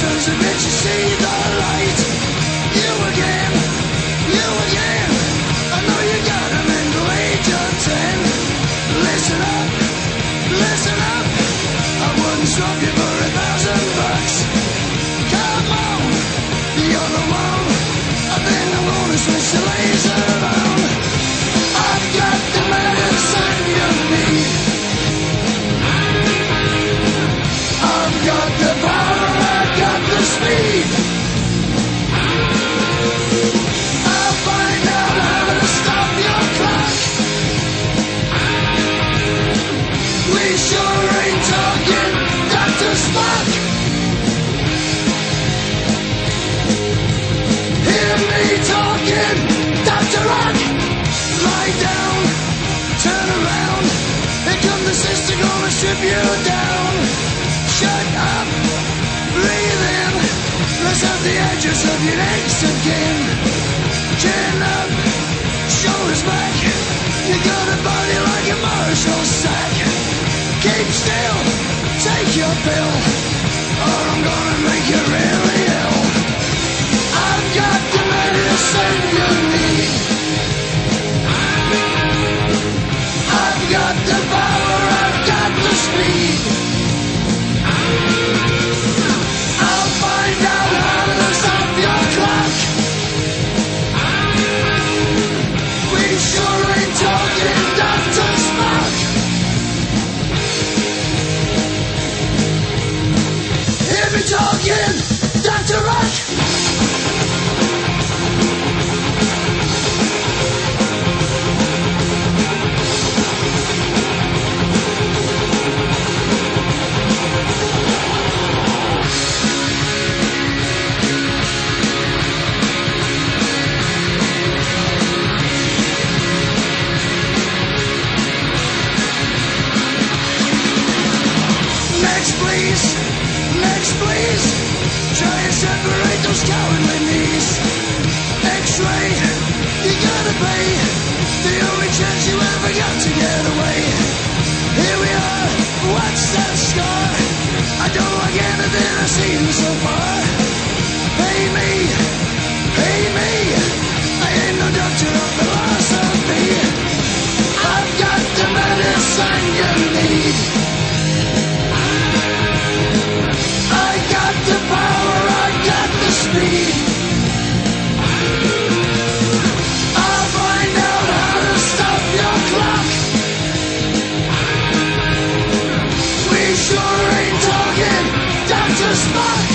sons of bitches see the light. You again, you again. I know you got a mental age of 10. Listen up, listen up. I wouldn't swap you for $1,000. Come on, you're the one. I think I'm gonna switch the laser around. I've got the medicine you need. I've got the power, I've got the speed. I'll find out how to stop your clock. We sure ain't talking Dr. Spock. Hear me talking Dr. Rock. Lie down, turn around. Here comes the sister gonna strip you down. Shut up, breathe in. Let's have the edges of your necks again. Chin up, shoulders back. You got a body like a Marshall sack. Keep still, take your pill, or I'm gonna make you really ill. I've got the medicine you need. I've got the power, I've got the speed. I'll find out how to stop your clock. We sure ain't talking Dr. Spock. Hear me talking Dr. Rock. Next please, try and separate those cowardly knees. X-ray, you gotta pay, the only chance you ever got to get away. Here we are, what's that scar? I don't like anything I've seen so far. Pay me, I ain't no doctor of philosophy. I've got the medicine you need. I got the power, I got the speed. I'll find out how to stop your clock. We sure ain't talking Dr. Spock.